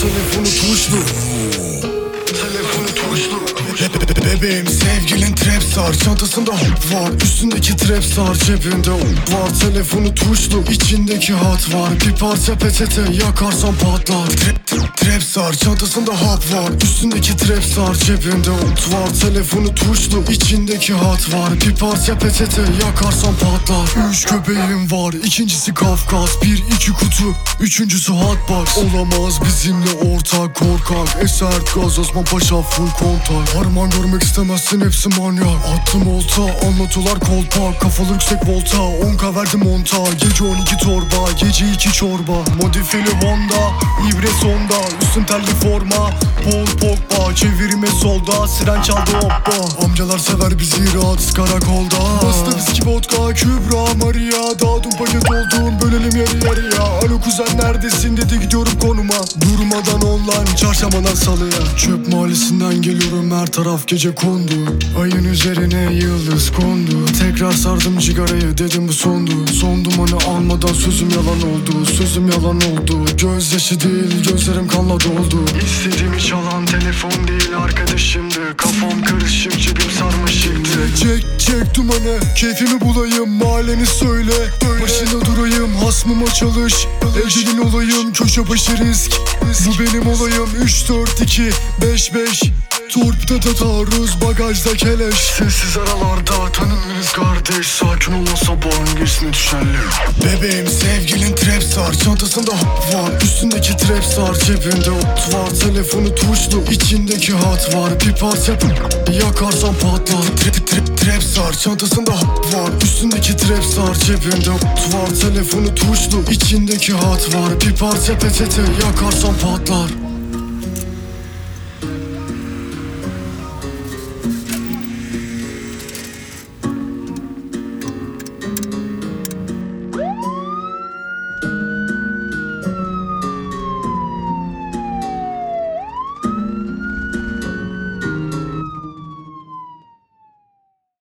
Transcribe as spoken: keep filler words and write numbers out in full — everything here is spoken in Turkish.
telefonu tuşlu. Telefonu tuşlu. Bebeğim sevgilin trap star, çantasında hop var, üstündeki trap star, cebinde hop var. Telefonu tuşlu, içindeki hat var, bir parça peçete yakarsan patlar. Trap, trap, trap star, çantasında hop var, üstündeki trap star, cebinde hop var. Telefonu tuşlu, içindeki hat var, bir parça peçete yakarsan patlar. Üç köpeğim var, ikincisi Kafkas, bir iki kutu, üçüncüsü hotbox. Olamaz bizimle ortak, korkak Esert Gaz Osman Paşa full kontak. Harman görmek istemezsin, hepsi manyak. Attım olta, anlatılar kolpa, kafalı yüksek volta, on ka verdim onta. Gece on iki torba, gece iki çorba, modifiyeli Honda, ibre sonda, üstüm terli forma, Paul Pogba, çevirme solda, siren çaldı hoppa. Amcalar sever bizi rahat karakolda. Basta viski vodka, Kübra Maria, dağıdım paket oldum, bölelim yarı yarıya. Alo kuzen neredesin dedi, gidiyorum konuma. Durmadan online, çarşambadan salıya. Çöp mahallesinden geliyorum, her taraf gece kondu. Ayın üzerine yıldız kondu. Tekrar sardım cigarayı, dedim bu sondu. Son dumanı almadan sözüm yalan oldu. Sözüm yalan oldu. Gözyaşı değil, gözlerim kanla doldu. İstediğimi çalan telefon değil arkadaşımdı. Kafam karışık, cebim sarmaşıktı. Çek çek dumanı, keyfimi bulayım, mahalleni söyle. Başında durayım, hasmıma çalış. Ecelin olayım, köşe başı risk. Bu benim olayım, üç dört iki beş beş. Torpida da taarruz, bagajda keleş. Sessiz aralarda tanınırız kardeş. Sakin ol, o sabahın gerisine düşerler. Bebeğim sevgilin trap star, çantasında hop var, üstündeki trap star, cebinde hop var. Telefonu tuşlu, içindeki hat var, bir parça yakarsan patlar. Trap trap trap star, çantasında hop var, üstündeki trap star, cebinde hop var. Telefonu tuşlu, içindeki hat var, bir parça peçete yakarsan patlar.